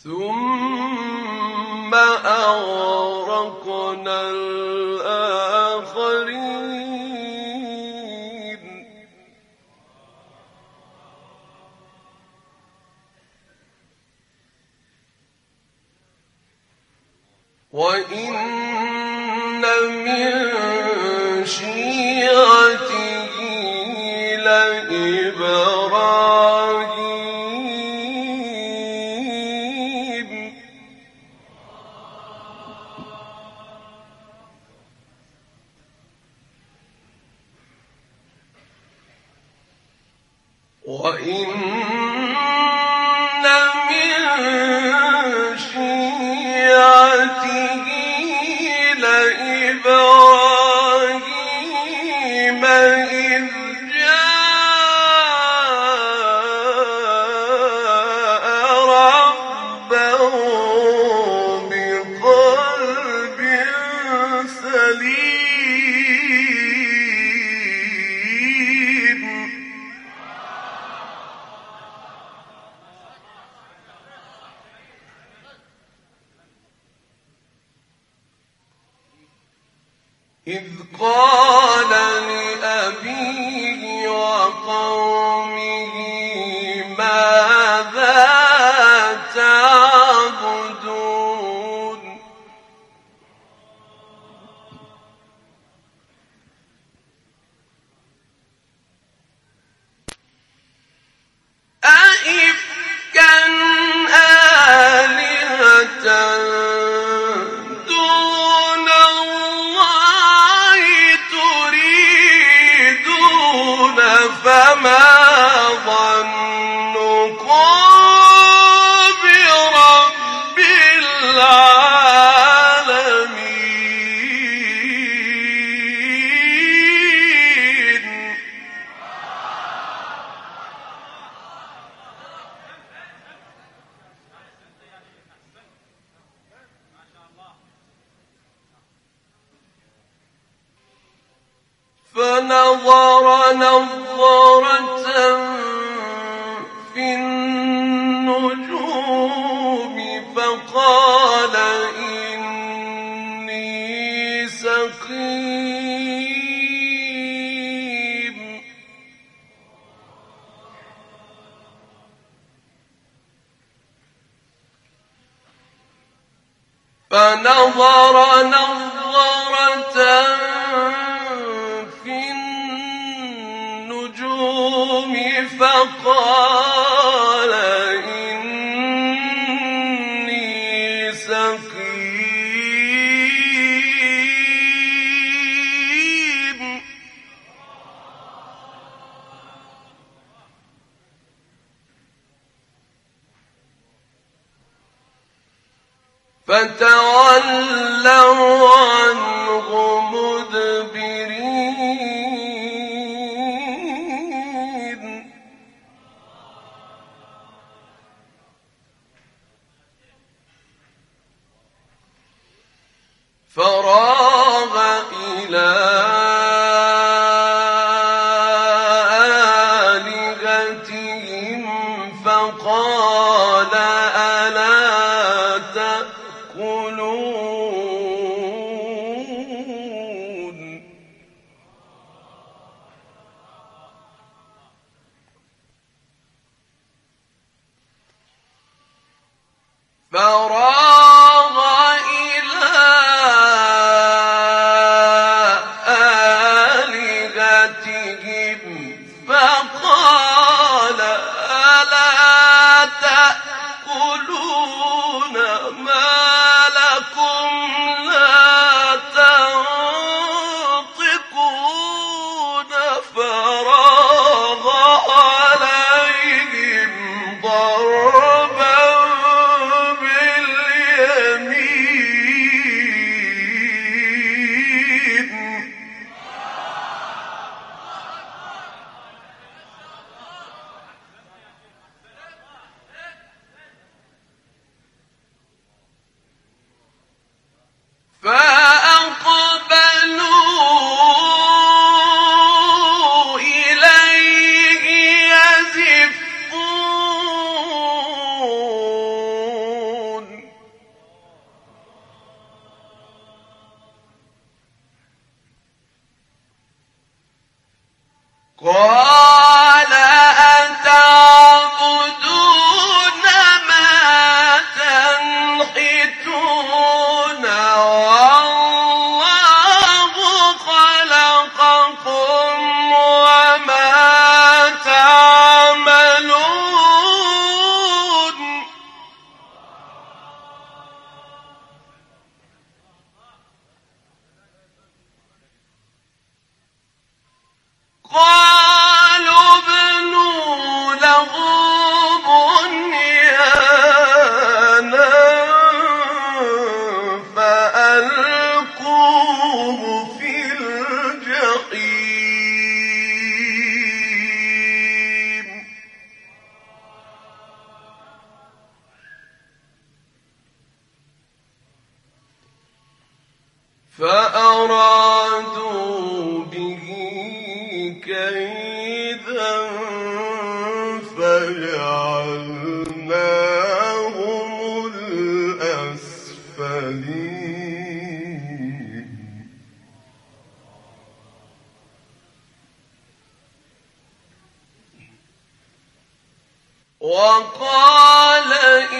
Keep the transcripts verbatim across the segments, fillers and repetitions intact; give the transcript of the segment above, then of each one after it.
ثم أغرقنا الآخرين وإن من شيعته لإبراهيم وإن من شيعته لإبراهيم إذ جاء ربه بقلب سليم إذ قال لأبيه وقومه ماذا تعبدون أئفكا آلهة دون الله تريدون فما ظنكم برب العالمين فنظر نظرة في النجوم فقال إني سقيم فنظر نظرة فقال إني سقيم فتولوا عنه مدبرين فراغ إلى آلهتهم فقال ألا تأكلون فراغ إلى آلهتهم فقال ألا تأكلون ما لكم لا تنطقون فراغ عليهم ضربا باليمين قال أتعبدون ما تنحتون والله خلقكم وما تعملون. قالوا ابنوا له بنيانا فألقوه في الجحيم فأرادوا به كيدا فجعلناهم الأسفلين. وقال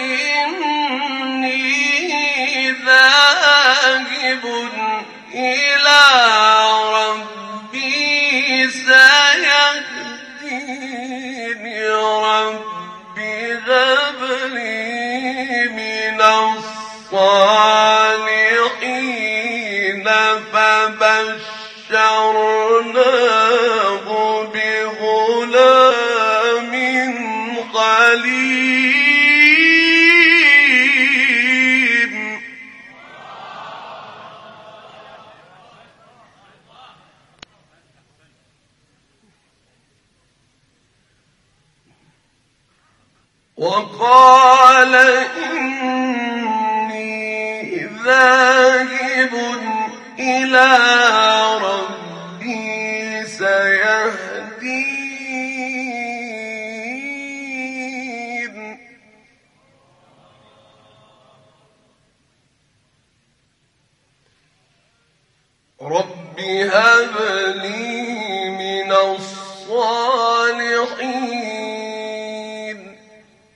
إني ذاهب إلى ربي سيهديني رب هب لي من الصالحين فبشرناه بغلام حليم. وقال إني ذاهب إلى ربي سيهدين رب هب لي من الصالحين.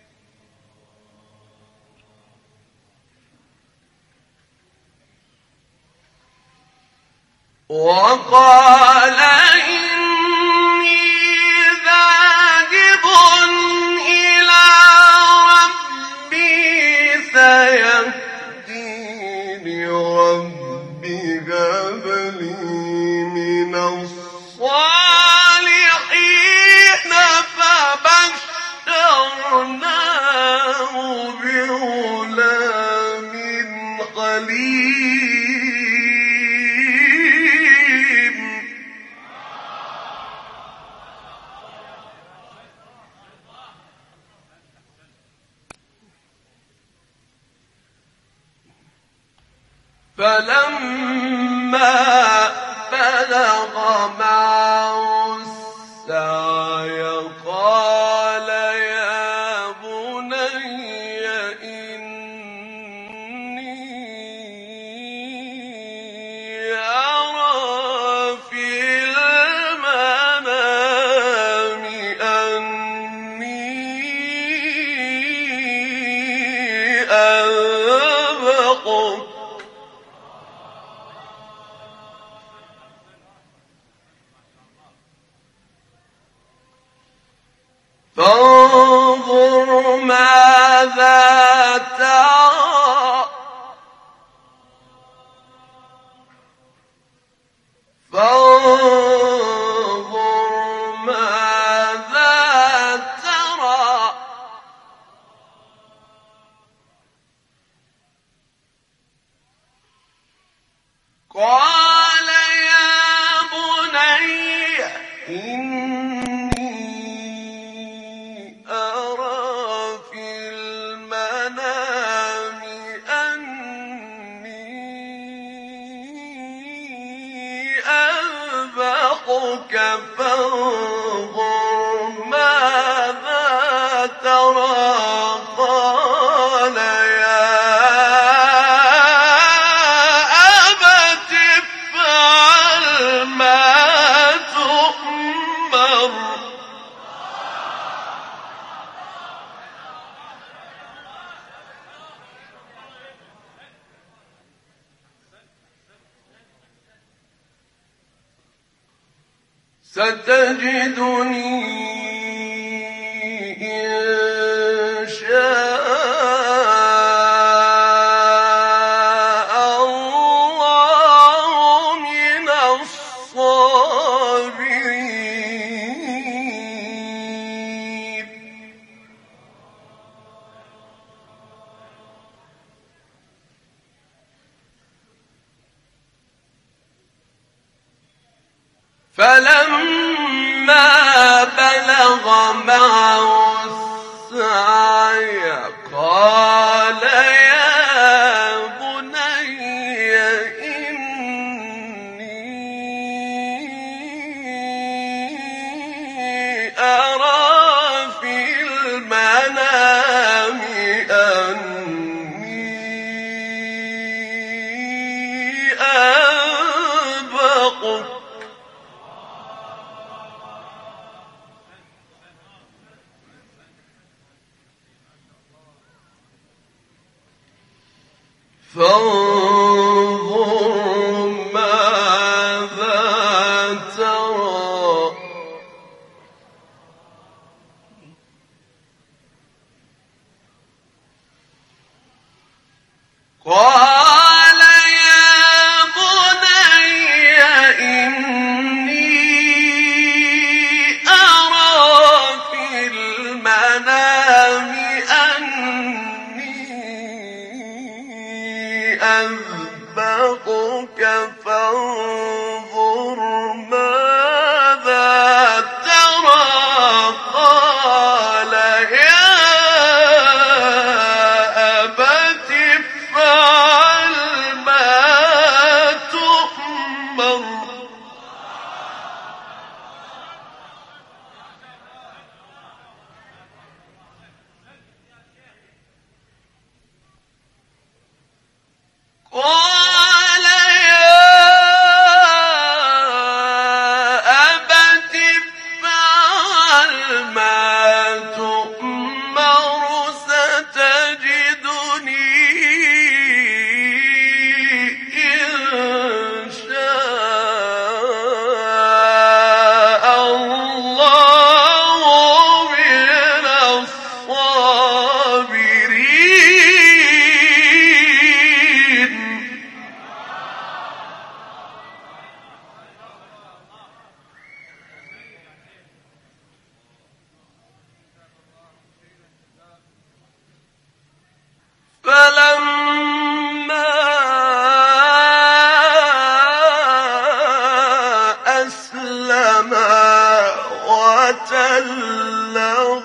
وقال إني ذاهب إلى ربي سيهديني رب هب لي من الصالحين فبشرناه بغلام حليم. فلما بلغ معه السعي قال يا بني إني أرى في المنام أني أذبحك فانظر ماذا ترى. فانظر ماذا ترى. قال يا بني إني أرى في المنام أني أذبحك فانظر ماذا ترى. قال يا أبت افعل ما تؤمر ستجدني إن شاء الله من الصابرين. فلما بلغ معه السعي قال يا بني إني أرى في المنام أني أذبحك فانظر ماذا ترى. قال يا بني إني أرى في المنام أذبحك فانظر ماذا ترى. قال يا أبت افعل ما تؤمر. قال يا أبت افعل ما تؤمر ستجدني إن شاء الله من الصابرين. فلما أسلما وتله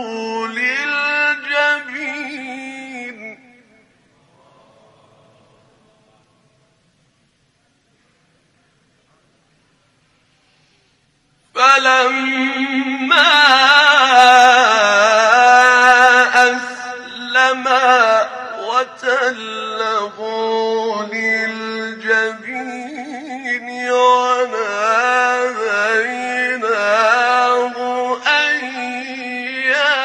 للجبين فلما أسلما وتله للجبين وناديناه أن يا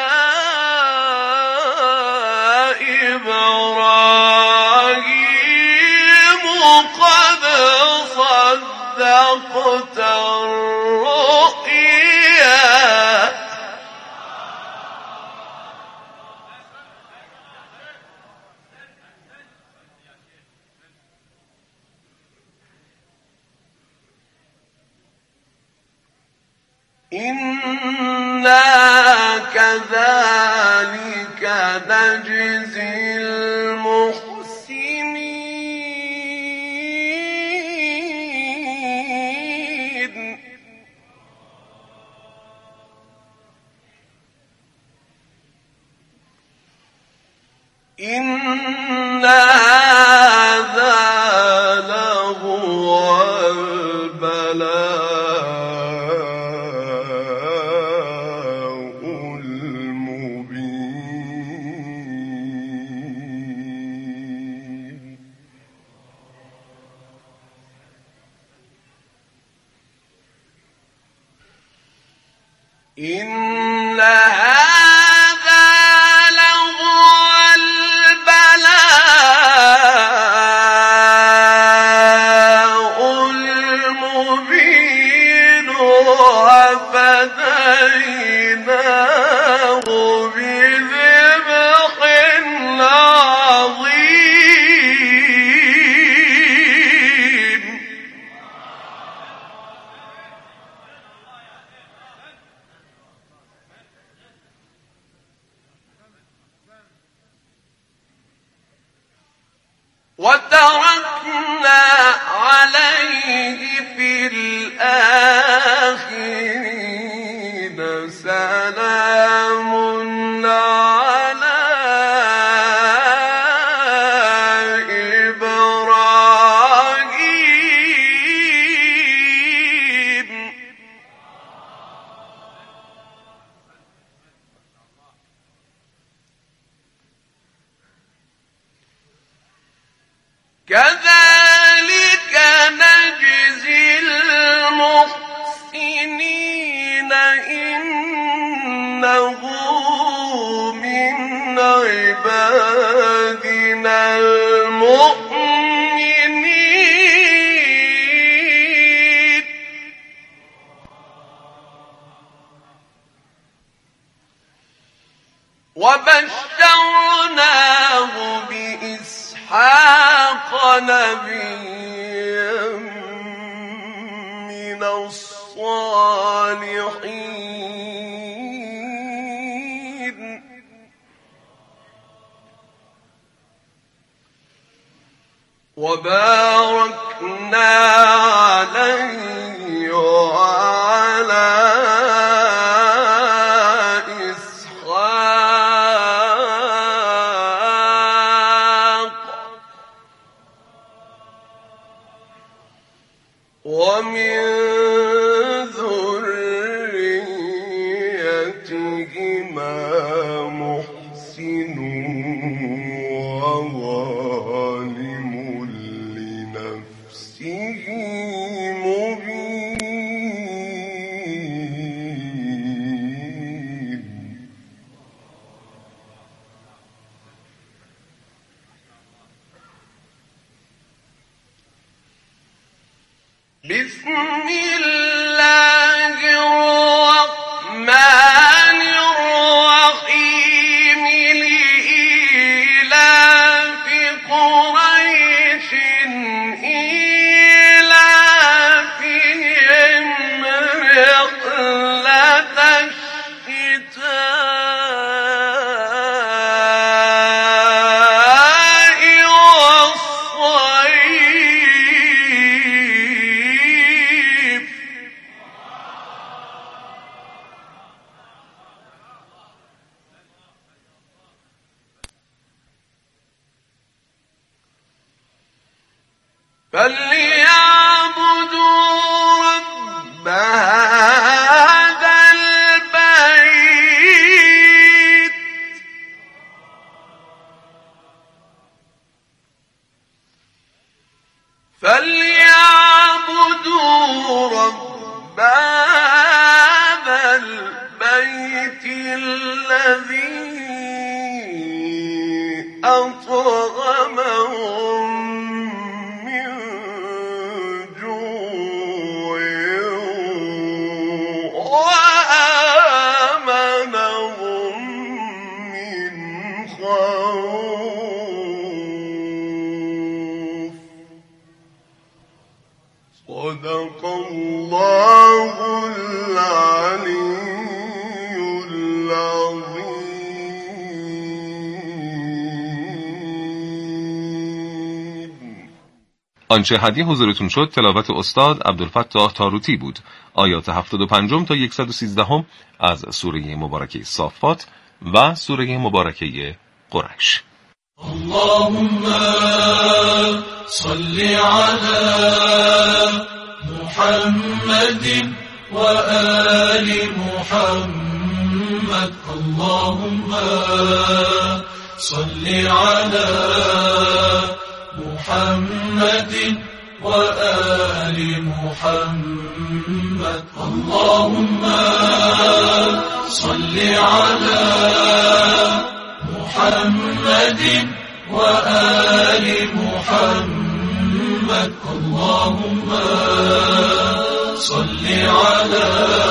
إبراهيم قد صدقت الرؤيا. إنا كذلك نجزي المحسنين. إن هذا لهو البلاء المبين. إن هذا لهو البلاء المبين نبيا من الصالحين وباركنا عليه وعلى إسحاق ومن ذريتهما محسن وظالم لنفسه مبين بسم الله الرحمن الرحيم لإيلاف قريش إيلافهم رحلة الشتاء والصيف فليعبدوا رب هذا البيت فليعبدوا رب هذا البيت الذي أطعمهم من جوع وآمنهم من خوف صدق الله العلي العظيم. آنچه هدیه حضورتون شد تلاوت استاد عبدالفتاح تاروتی بود. آیات هفتاد و پنج تا صد و سیزده از سوره مبارکه صافات و سوره مبارکه قریش. اللهم صل على محمد وآل محمد اللهم صل على محمد وآل محمد اللهم صل على محمد وآل محمد اللهم صل على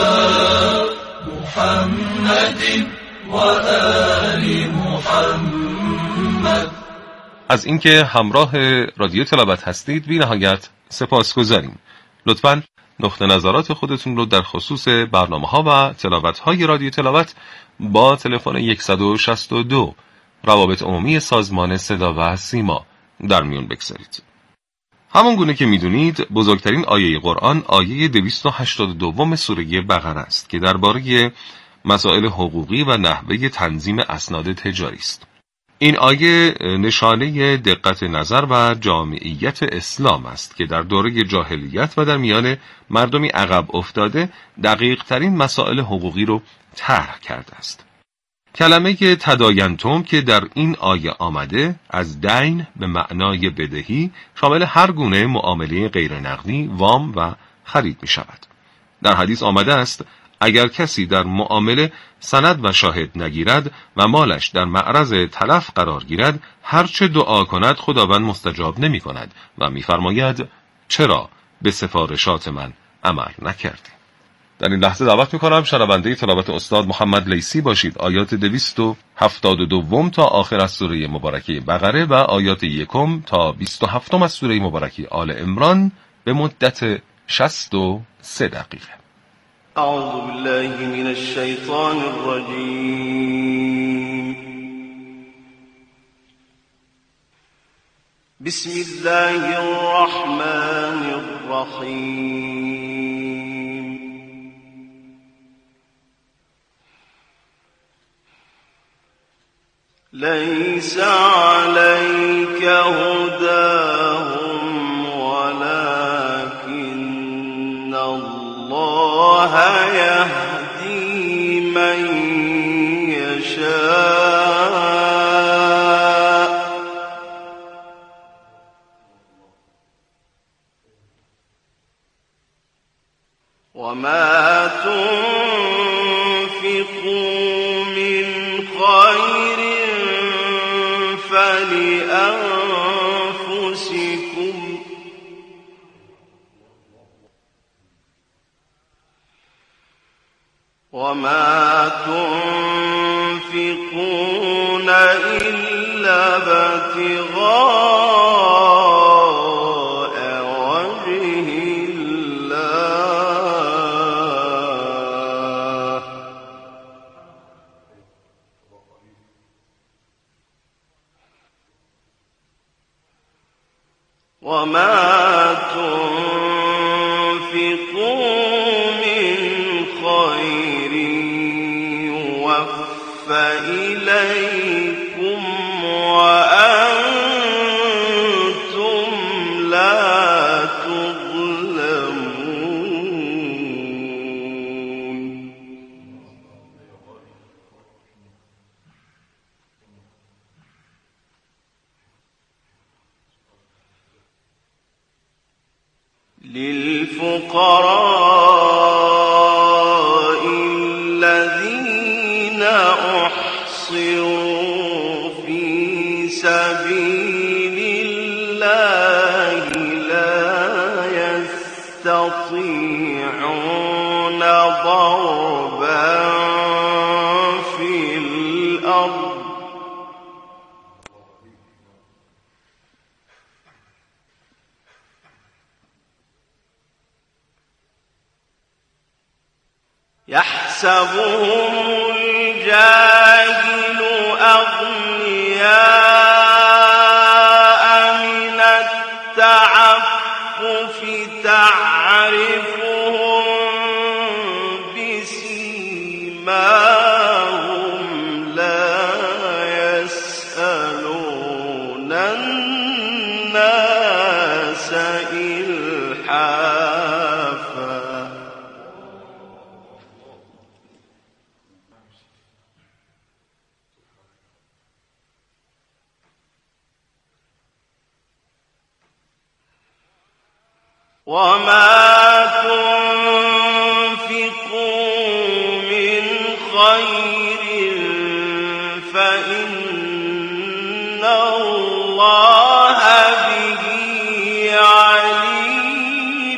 محمد وآل محمد. از اینکه همراه رادیو تلاوت هستید بی نهایت سپاسگزاریم. لطفاً نقطه نظرات خودتون رو در خصوص برنامه‌ها و تلاوت‌های رادیو تلاوت با تلفن صد و شصت و دو روابط عمومی سازمان صدا و سیما در میون بگذارید. همون گونه که میدونید بزرگترین آیه قرآن آیه دویست و هشتاد و دو سوره بقره است که درباره مسائل حقوقی و نحوه تنظیم اسناد تجاری است. این آیه نشانه دقت نظر و جامعیت اسلام است که در دوره جاهلیت و در میان مردمی عقب افتاده دقیق ترین مسائل حقوقی رو طرح کرده است. کلمه تداینتم که در این آیه آمده از دین به معنای بدهی شامل هر گونه معامله غیر نقدی، وام و خرید می شود. در حدیث آمده است اگر کسی در معامله سند و شاهد نگیرد و مالش در معرض تلف قرار گیرد هر چه دعا کند خداوند مستجاب نمی کند و می فرماید چرا به سفارشات من عمل نکردی؟ در این لحظه دعوت میکنم شنونده تلاوت استاد محمد لیثی باشید. آیات دویست و هفتاد و دو تا آخر از سوره مبارکه بقره و آیات یکم تا بیست و هفتم از سوره مبارکه آل عمران به مدت شصت و سه دقیقه. اعوذ بالله من الشیطان الرجیم. بسم الله الرحمن الرحیم. لیس علیک هداهم ولکن الله یهدی من یشاء وما تنفقوا من خیر فلأنفسكم وما تنفقون إلا ابتغاء وجه الله وما تنفقوا من خير يوفى إليكم وأنتم لا تظلمون. للفقراء الذين أحصروا في سبيل الله لا يستطيعون ضربا في الأرض يحسبهم الجاهل أغنياء من التعفف تعرفهم بسيماهم لا يسألون الناس إلحافا وما تنفقوا من خير فإن الله به عليم.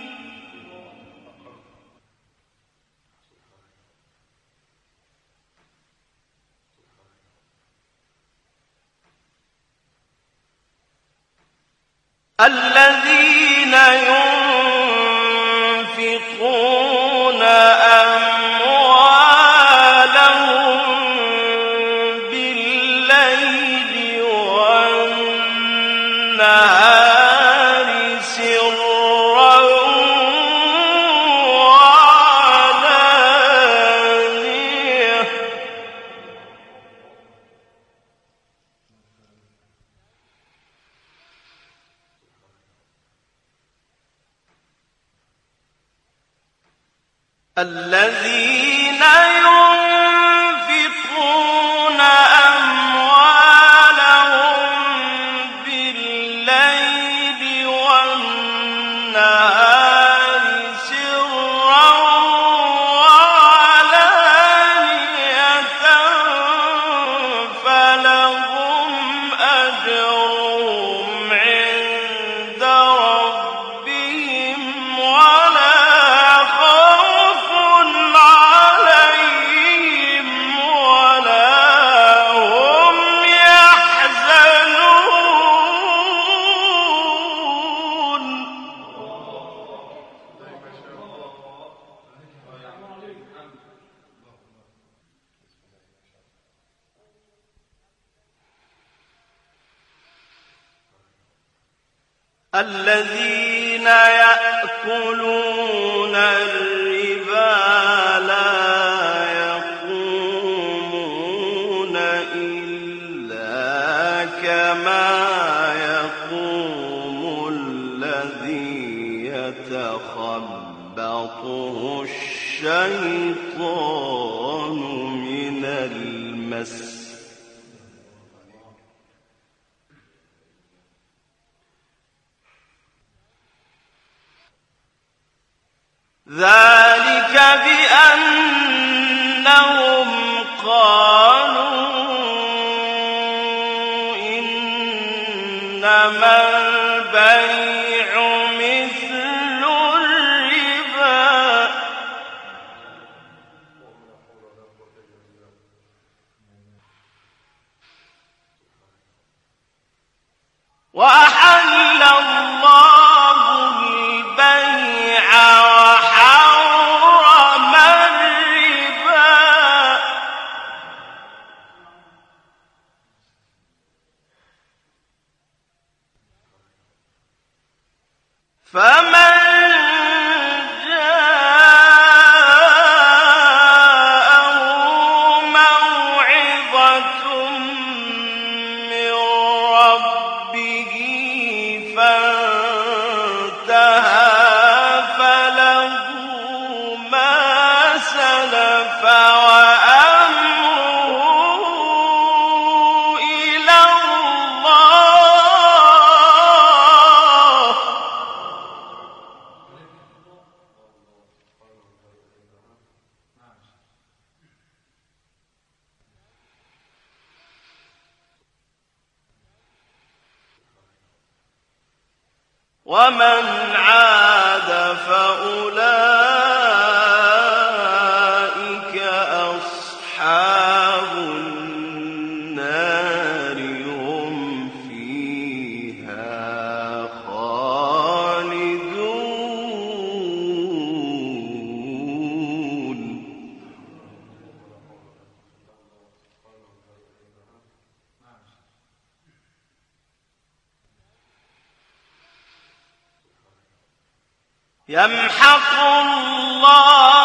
الذين ينفقون أموالهم بالليل والنهار سرا وعلانية الذين ينفقون أموالهم بالليل والنهار سرا وعلانية فلهم أجرهم عند ربهم ولا خوف الذين يأكلون الربا لا يقومون إلا كما يقوم الذي يتخبطه الشيطان من المس. ذلك بأنهم قالوا إنما البيع مثل الربا وأحل الله البيع وحرم الربا فمن جاءه موعظة من ربه فانتهى فله ما سلف وأمره إلى الله. ومن عاد فأولئك أصحاب النار هم فيها خالدون. يمحق الله